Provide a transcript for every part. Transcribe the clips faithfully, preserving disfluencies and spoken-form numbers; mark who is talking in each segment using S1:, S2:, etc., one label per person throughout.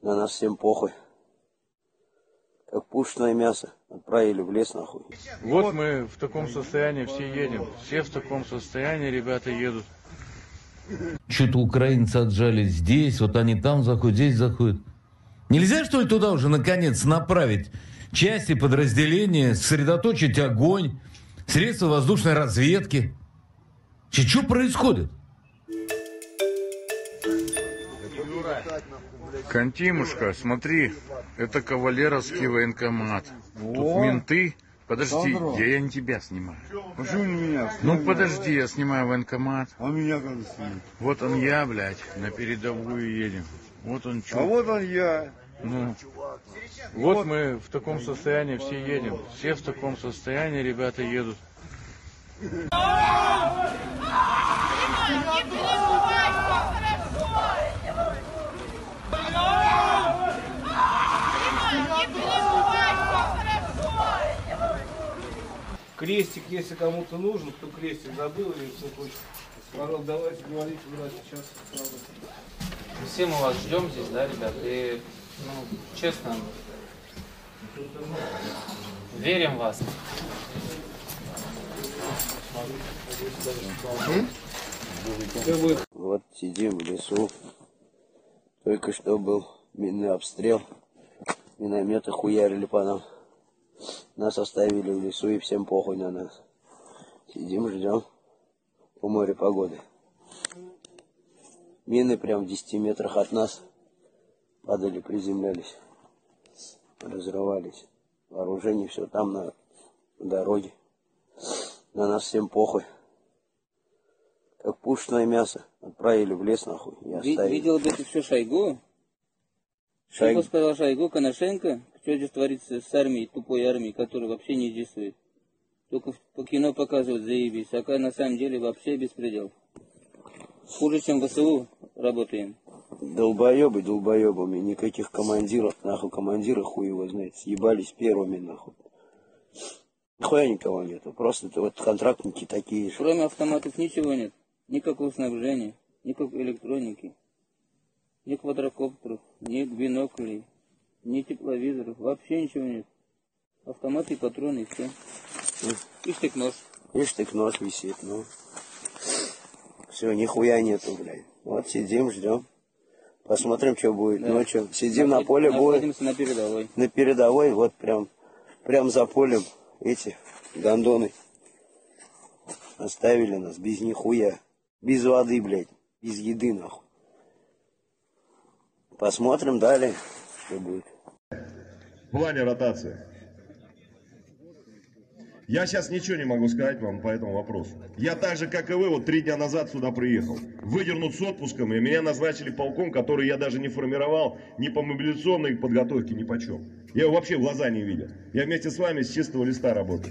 S1: На нас всем похуй. Как пушечное мясо. Отправили в лес нахуй.
S2: Вот мы в таком состоянии все едем. Все в таком состоянии, ребята, едут.
S3: Что-то украинцы отжали здесь, вот они там заходят, здесь заходят. Нельзя, что ли, туда уже, наконец, направить части, подразделения, сосредоточить огонь, средства воздушной разведки? Что происходит?
S2: Кантимушка, смотри, это кавалеровский военкомат. Тут менты. Подожди, я, я не тебя снимаю.
S4: Почему не меня?
S2: Ну подожди, я снимаю военкомат.
S4: А меня как снимать?
S2: Вот он я, блядь, на передовую едем. Вот он чё.
S4: А вот он я.
S2: Ну, вот мы в таком состоянии все едем. Все в таком состоянии, ребята, едут.
S5: Крестик, если кому-то нужен, кто крестик забыл или кто хочет, пожалуйста, давайте говорите, брат, сейчас сразу.
S6: Все мы вас ждем здесь, да, ребят, и, ну, честно, верим в вас.
S1: Вот сидим в лесу. Только что был минный обстрел. Минометы хуярили по нам. Нас оставили в лесу и всем похуй на нас. Сидим, ждем у моря погоды. Мины прям в десяти метрах от нас падали, приземлялись, разрывались. Вооружение все там на дороге. На нас всем похуй. Как пушечное мясо. Отправили в лес нахуй.
S7: Видел бы ты все Шойгу? Шойгу сказал Шойгу, Коношенко, что здесь творится с армией, тупой армией, которая вообще не действует. Только по кино показывают, заебись, а на самом деле вообще беспредел. Хуже, чем в ВСУ работаем.
S1: Долбоебы долбоебами, никаких командиров, нахуй, командиры хуй его знает, съебались первыми нахуй. Нихуя никого нету, просто это вот контрактники такие же.
S7: Кроме автоматов ничего нет, никакого снабжения, никакой электроники, ни квадрокоптеров, ни биноклей, ни тепловизоров, вообще ничего нет. Автоматы и патроны, и все. И штык-нож.
S1: И штык-нож висит, ну. Все, нихуя нету, блядь. Вот сидим, ждем. Посмотрим, что будет. Да. Ночью сидим на, на поле, будет.
S7: На передовой.
S1: На передовой, вот прям, прям за полем эти гондоны оставили нас без нихуя. Без воды, блядь. Без еды, нахуй. Посмотрим далее, что будет.
S8: В плане ротации. Я сейчас ничего не могу сказать вам по этому вопросу. Я так же, как и вы, вот три дня назад сюда приехал. Выдернут с отпуском, и меня назначили полком, который я даже не формировал ни по мобилизационной подготовке, ни по чем. Я его вообще в глаза не видел. Я вместе с вами с чистого листа работаю.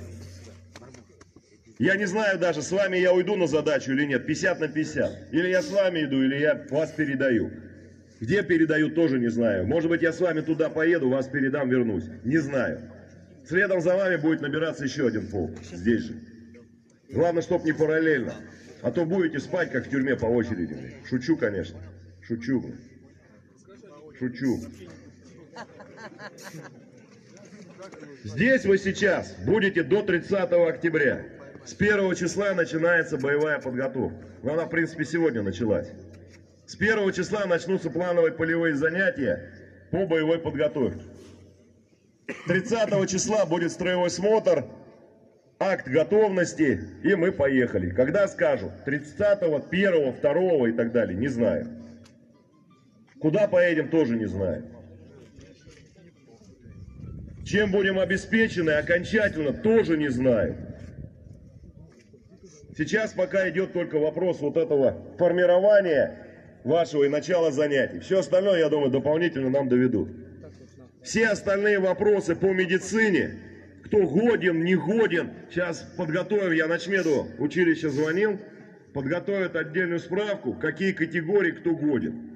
S8: Я не знаю даже, с вами я уйду на задачу или нет, пятьдесят на пятьдесят. Или я с вами иду, или я вас передаю. Где передаю, тоже не знаю. Может быть, я с вами туда поеду, вас передам, вернусь. Не знаю. Следом за вами будет набираться еще один полк. Здесь же. Главное, чтоб не параллельно. А то будете спать, как в тюрьме, по очереди. Шучу, конечно. Шучу. Шучу. Здесь вы сейчас будете до тридцатого октября. С первого числа начинается боевая подготовка. Она, в принципе, сегодня началась. С первого числа начнутся плановые полевые занятия по боевой подготовке. тридцатого числа будет строевой смотр, акт готовности, и мы поехали. Когда скажут? тридцатого, первого, второго и так далее, не знаю. Куда поедем, тоже не знаю. Чем будем обеспечены окончательно, тоже не знаю. Сейчас пока идет только вопрос вот этого формирования вашего и начала занятий. Все остальное, я думаю, дополнительно нам доведут. Все остальные вопросы по медицине, кто годен, не годен, сейчас подготовим, я начмеду училища звонил, подготовят отдельную справку, какие категории кто годен.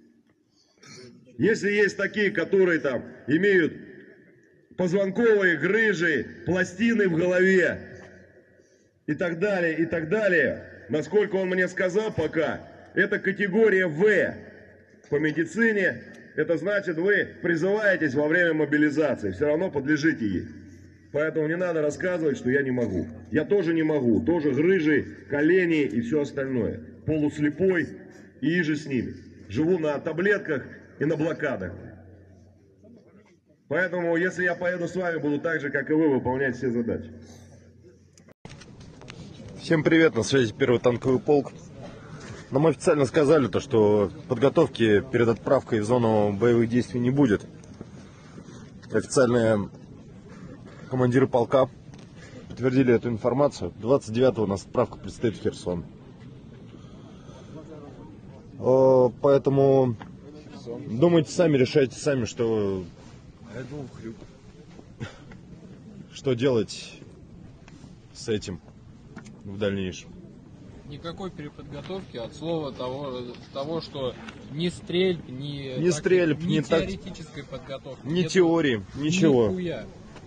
S8: Если есть такие, которые там имеют позвонковые грыжи, пластины в голове и так далее, и так далее, насколько он мне сказал пока, это категория В. по медицине, это значит, вы призываетесь во время мобилизации, все равно подлежите ей. Поэтому не надо рассказывать, что я не могу. Я тоже не могу, тоже грыжи, колени и все остальное. Полуслепой и иже с ними. Живу на таблетках и на блокадах. Поэтому, если я поеду с вами, буду так же, как и вы, выполнять все задачи.
S9: Всем привет, на связи первый танковый полк. Нам официально сказали, то, что подготовки перед отправкой в зону боевых действий не будет. Официальные командиры полка подтвердили эту информацию. двадцать девятого у нас отправка предстоит в Херсон. Поэтому думайте сами, решайте сами, что, что делать с этим в дальнейшем.
S10: Никакой переподготовки от слова того, того что ни стрельб, ни,
S9: не
S10: так,
S9: стрельб,
S10: ни
S9: не
S10: теоретической так, подготовки,
S9: ни теории, ничего.
S10: Нихуя.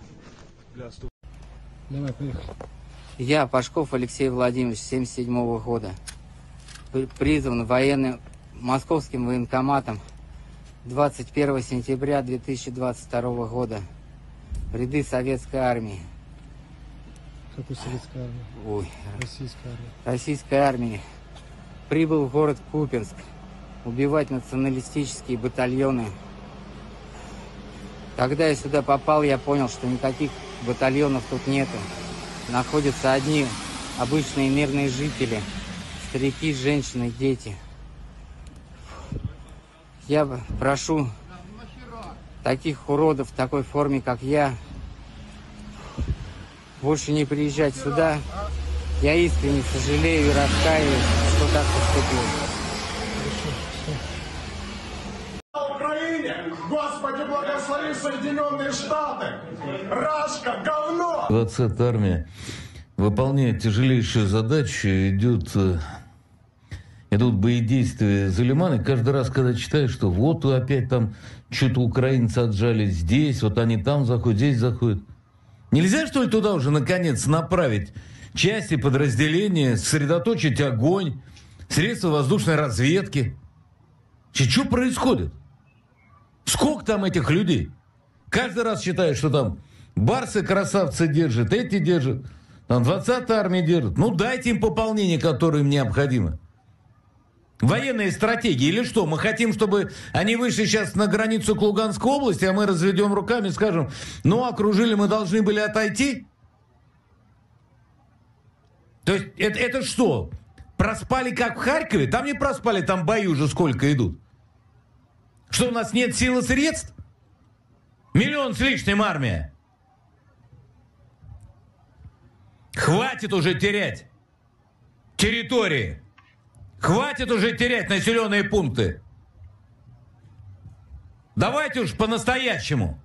S11: Давай, поехали.
S12: Я, Пашков Алексей Владимирович, семьдесят седьмого года, призван военным московским военкоматом двадцать первого сентября две тысячи двадцать второго года в ряды советской армии.
S11: Какой советской армии?
S12: Ой.
S11: Российской армии.
S12: Российской армии. Прибыл в город Купинск убивать националистические батальоны. Когда я сюда попал, я понял, что никаких батальонов тут нету. Находятся одни обычные мирные жители, старики, женщины, дети. Я прошу таких уродов в такой форме, как я, больше не приезжать сюда. Я искренне сожалею и раскаиваюсь, что так поступил.
S13: Украине! Господи, благослови Соединенные Штаты! Рашка, говно!
S3: двадцатая армия выполняет тяжелейшую задачу, идет, идут боедействия за Лиман, и каждый раз, когда читаешь, что вот опять там что-то украинцы отжались здесь, вот они там заходят, здесь заходят. Нельзя, что ли, туда уже, наконец, направить части, подразделения, сосредоточить огонь, средства воздушной разведки? Что происходит? Сколько там этих людей? Каждый раз считаешь, что там барсы красавцы держат, эти держат, там двадцатая армия держит. Ну, дайте им пополнение, которое им необходимо. Военные стратегии или что? Мы хотим, чтобы они вышли сейчас на границу к Луганской области, а мы разведем руками и скажем, ну, окружили, мы должны были отойти? То есть это, это что? Проспали, как в Харькове? Там не проспали, там бои уже сколько идут. Что, у нас нет сил и средств? Миллион с лишним армия. Хватит уже терять территории. Хватит уже терять населенные пункты. Давайте уж по-настоящему.